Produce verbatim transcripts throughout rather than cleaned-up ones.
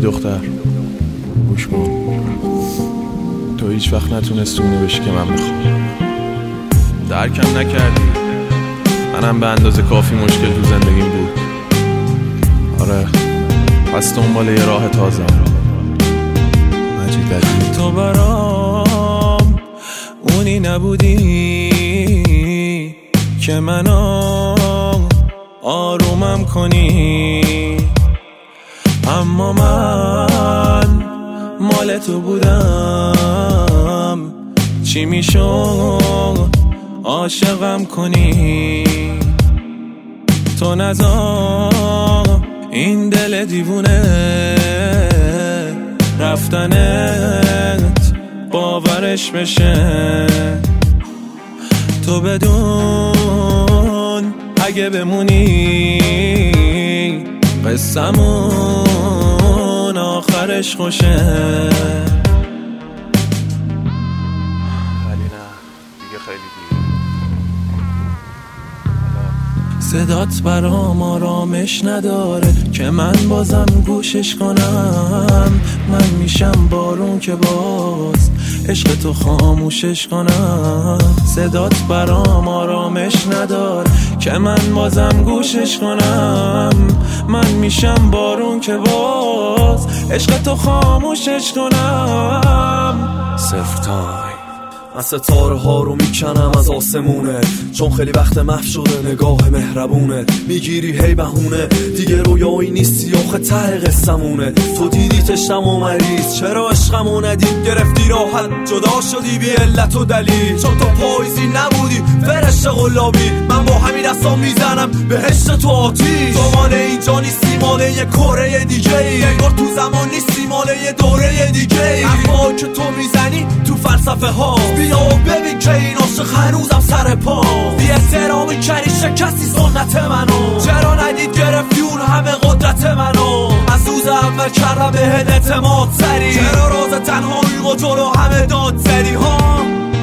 دختر گوش کن، تو هیچ وقت نتونستی اونو بشی که من میخوام. درکم نکردی، منم به اندازه کافی مشکل تو زندگیم بود. آره پس دنبال یه راه تازه. مجید علی. تو برام اونی نبودی که منو آرومم کنی، اما من مال تو بودم، چی میشد عاشقم کنی. تو نذار این دل دیوونه رفتنت باورش بشه. تو بدون اگه بمونی قصمون آخرش خوشه. ولی نه دیگه خیلی دیگه. صدات برام آرامش نداره که من بازم گوشش کنم. من میشم بارون که باز عشق تو خاموشش کنم. صدات برام آرامش نداره که من بازم گوشش کنم. من میشم بارون که باز عشق تو خاموشش کنم. صفر تایم من ستاره ها رو میکنم از آسمونه، چون خیلی وقت محو شده نگاه مهربونه. میگیری هی بهونه دیگه رویایی نیستی، آخه ته قصمونه. تو دیدی تشنم و مریض، چرا عشقمو ندید؟ گرفتی راحت جدا شدی بی علت و دلیل، چون تو پاییزی نبودی فرشته قلابی. من با همین دستا میزنم بهشت تو آتیش. تو مال اینجا نیستی، مال یه کره دیگه ای. انگار تو زمان نیستی، مال یه دوره دیگه ای. حرفا که تو میزنی تو فلسفه ها، بیا و ببین که این عاشق هنوزم سر پا. بی احترامی کردی شکستی سنت منو، چرا ندید گرفتی اون همه قدرت منو. از روز اول کردم بهت اعتماد سری، چرا راز تنهایی و جلو همه داد زدی ها.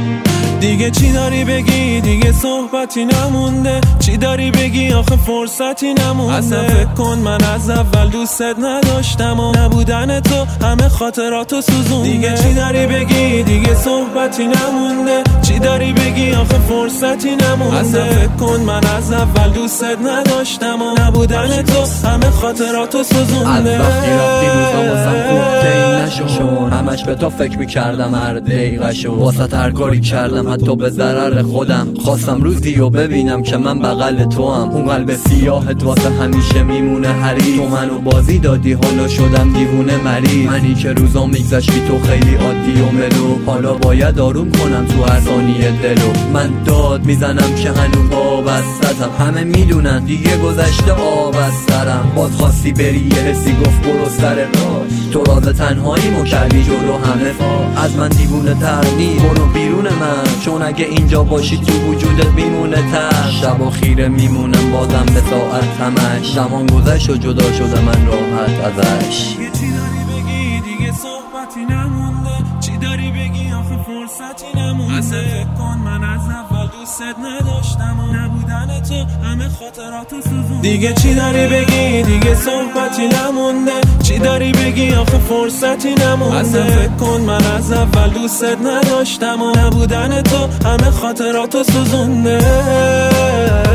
دیگه چی داری بگی؟ دیگه صحبتی نمونده. چی داری بگی؟ آخه فرصتی نمونده. اصلا فکر کن من از اول دوستت نداشتم و نبودن تو همه خاطراتو سوزونده. دیگه چی داری بگی؟ دیگه صحبتی نمونده. چی داری بگی؟ آخه فرصتی نمونده. اصلا فکر کن من از اول دوستت نداشتم و نبودن تو همه خاطراتو سوزونده. از وقتی رفتی روزا واسم خوب دی نشون، همش به تو فکر میکردم هر دقیقه شو. واسه هر کاری کردم حتی به ضرر خودم. خواستم روزی رو ببینم که من بغل تو هم. اون قلب سیاهت واسه همیشه میمونه حریف. تو منو بازی دادی حالا شدم دیوونه مریض. منی که روزا میگذشت بی تو خیلی عادی و ملو، حالا باید آروم کنم تو هر ثانیه دلو. من داد میزنم که هنوز وابستم، همه میدونن دیگه گذشته آب از سرم. باز خواستی بری یه حسی گفت برو سر راش. تو راز تنهایی مو کردی جلو همه فا. از من دیوونه تر نی برو بیرون من، چون اگه اینجا باشی تو وجودت میمونه تر. شب خیره میمونم بازم به ساعت همش. زمان گذشت و جدا شده من راحت ازش. دیگه چی داری بگی؟ دیگه صحبتی نمونده. چی داری بگی؟ آخه فرصتی نمونده. اصلا فکر کن من از اول دوستت نداشتم و نبودن تو همه خاطراتو سوزونده. دیگه چی داری بگی؟ دیگه صحبتی نمونده. چی داری بگی؟ آخه فرصتی نمونده. اصلا فکر کن من از اول دوستت نداشتم و نبودن تو همه خاطراتو سوزونده.